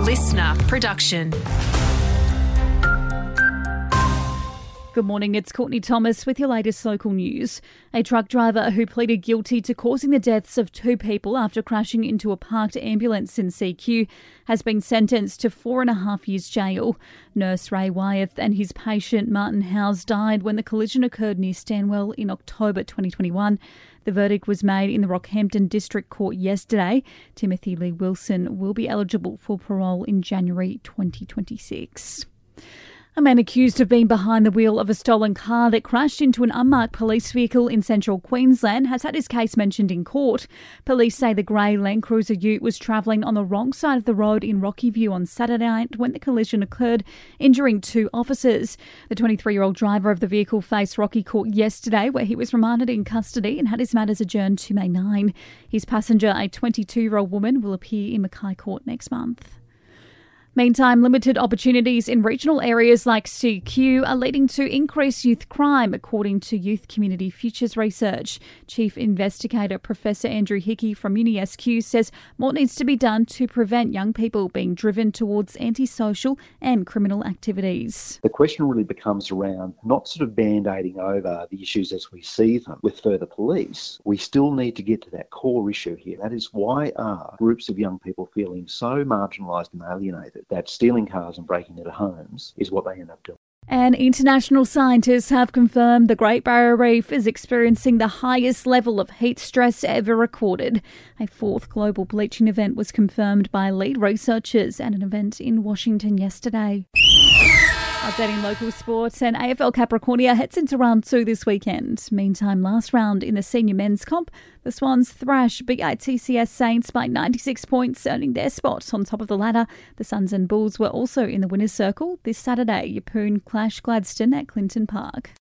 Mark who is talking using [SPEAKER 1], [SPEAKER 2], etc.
[SPEAKER 1] listener production.
[SPEAKER 2] Good morning, it's Courtney Thomas with your latest local news. A truck driver who pleaded guilty to causing the deaths of two people after crashing into a parked ambulance in CQ has been sentenced to 4.5 years jail. Nurse Ray Wyeth and his patient Martin Howes died when the collision occurred near Stanwell in October 2021. The verdict was made in the Rockhampton District Court yesterday. Timothy Lee Wilson will be eligible for parole in January 2026. A man accused of being behind the wheel of a stolen car that crashed into an unmarked police vehicle in central Queensland has had his case mentioned in court. Police say the grey Land Cruiser ute was travelling on the wrong side of the road in Rocky View on Saturday night when the collision occurred, injuring two officers. The 23-year-old driver of the vehicle faced Rocky Court yesterday, where he was remanded in custody and had his matters adjourned to May 9. His passenger, a 22-year-old woman, will appear in Mackay Court next month. Meantime, limited opportunities in regional areas like CQ are leading to increased youth crime, according to Youth Community Futures Research. Chief Investigator Professor Andrew Hickey from UniSQ says more needs to be done to prevent young people being driven towards antisocial and criminal activities.
[SPEAKER 3] The question really becomes around not sort of band-aiding over the issues as we see them with further police. We still need to get to that core issue here. That is, why are groups of young people feeling so marginalised and alienated that stealing cars and breaking into homes is what they end up doing.
[SPEAKER 2] And international scientists have confirmed the Great Barrier Reef is experiencing the highest level of heat stress ever recorded. A fourth global bleaching event was confirmed by lead researchers at an event in Washington yesterday. Updating local sports, and AFL Capricornia heads into round 2 this weekend. Meantime, last round in the senior men's comp, the Swans thrash BITCS Saints by 96 points, earning their spot on top of the ladder. The Suns and Bulls were also in the winners' circle this Saturday. Yeppoon clash Gladstone at Clinton Park.